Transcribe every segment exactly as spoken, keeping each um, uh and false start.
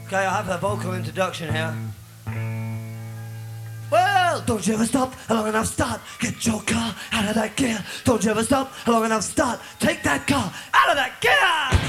Okay, I have a vocal introduction here. Well, don't you ever stop long enough, start. Get your car out of that gear. Don't you ever stop long enough, start. Take that car out of that gear.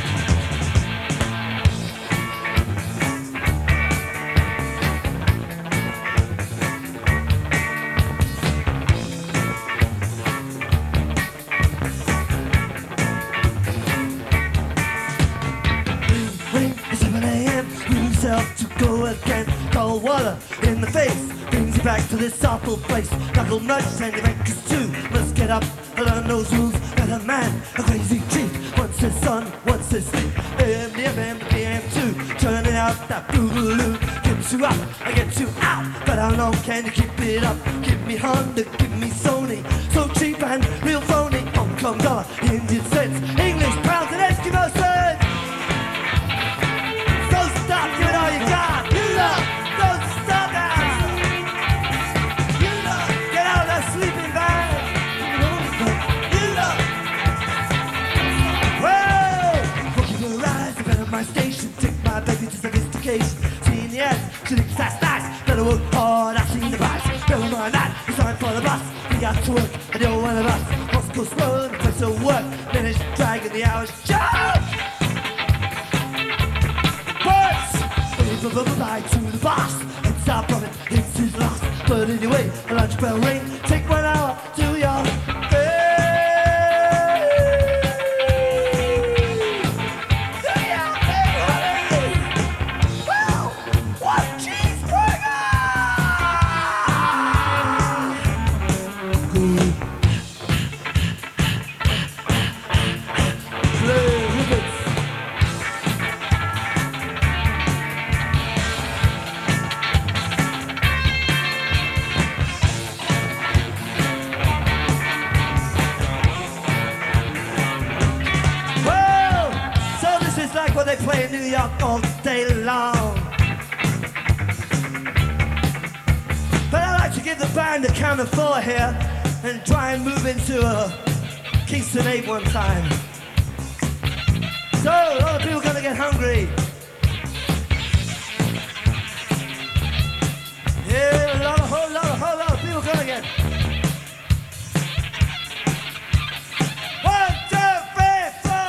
seven a.m. Moves out to go again. Cold water in the face brings you back to this awful place. Knuckle nudge and the bankers too must get up and learn those rules. Got a man, a crazy chief. Once his son, once his sleep. A M, D M, M, D M two. Turning out that boogaloo. Gets you up, I get you out. But how long can you keep it up? Give me Honda, give me Sony. So cheap and real phony. Hong Kong dollar, Indian cents, English pounds and Eskimo cents. Stop, give it all you got. You love, don't stop that. You love, get out of that sleeping bag. You love. Well, for keep your eyes, I better my station. Take my baby to sophistication. Seen the ass, she thinks that's nice. Better work hard, I've seen the price. Better mind that, it's time for the bus. We got to work, and you're one of us. Moscow slow, the place of work. Minutes dragging the hours. Jump! Bye to the boss. It's our profit, it's his loss. But anyway, the lunch bell ring. Take one hour to your day. Do your thing, honey. Well, one cheeseburger. Good. Play with it. Like what they play in New York all day long. But I like to give the band a count of four here and try and move into a Kingston eight one time. So a lot of people are gonna get hungry.